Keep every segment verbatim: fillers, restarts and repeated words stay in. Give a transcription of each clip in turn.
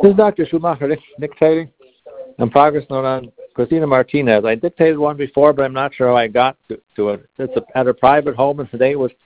This is Doctor Schumacher dictating and progress note on Christina Martinez. I dictated one before, but I'm not sure how I got to, to it. It's a, at her private home, and today was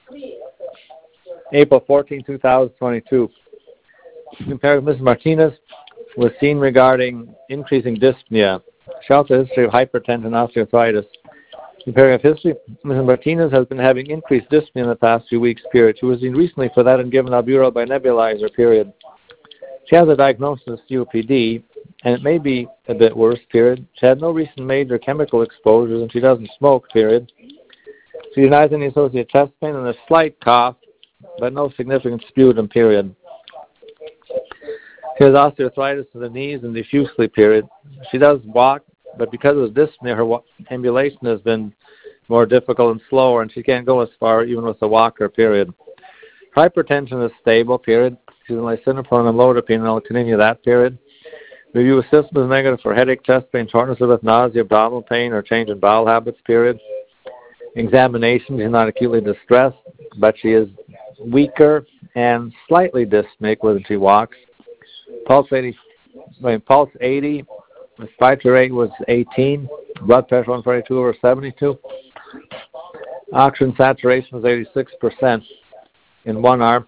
April fourteenth, two thousand twenty-two. Compared with Missus Martinez was seen regarding increasing dyspnea. She also has a history of hypertension and osteoarthritis. Comparing of history, Missus Martinez has been having increased dyspnea in the past few weeks, period. She was seen recently for that and given albuterol by nebulizer, period. She has a diagnosis of C O P D, and it may be a bit worse, period. She had no recent major chemical exposures, and she doesn't smoke, period. She denies any associated chest pain and a slight cough, but no significant sputum, period. She has osteoarthritis in the knees and diffusely, period. She does walk, but because of dyspnea, her wa- ambulation has been more difficult and slower, and she can't go as far even with a walker, period. Hypertension is stable, period. She's on lisinopril and amlodipine, and I'll continue that, period. Review of system is negative for headache, chest pain, shortness of breath, nausea, abdominal pain, or change in bowel habits, period. Examination, she's not acutely distressed, but she is weaker and slightly dyspneic when she walks. Pulse eighty, I mean, pulse eighty, respiratory rate was eighteen, blood pressure one forty-two over seventy-two. Oxygen saturation was eighty-six percent in one arm,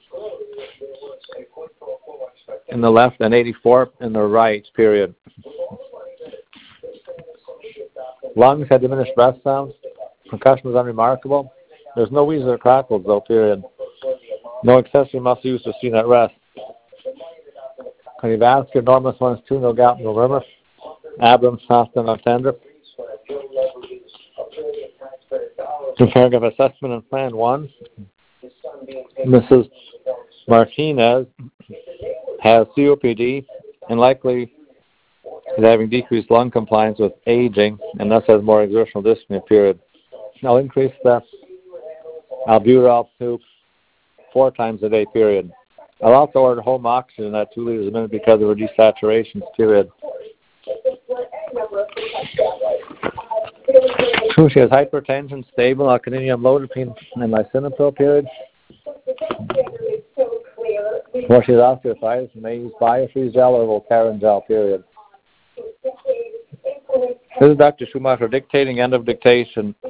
in the left, and eighty-four in the right, period. Lungs had diminished breath sounds. Concussion was unremarkable. There's no wheezes or crackles, though, period. No accessory muscle use was seen at rest. Cardiovascular, normal ones, two, no gout, no murmur. Abdomen soft and not tender. Comparative assessment and plan one. Missus Martinez has C O P D and likely is having decreased lung compliance with aging and thus has more exertional dyspnea, period. I'll increase the albuterol to four times a day, period. I'll also order home oxygen at two liters a minute because of her desaturations, period. So she has hypertension, stable, I'll continue amlodipine and lisinopril, period. Or she has osteoarthritis, may use biofreeze gel or Voltaren gel, period. This is Doctor Schumacher dictating, end of dictation.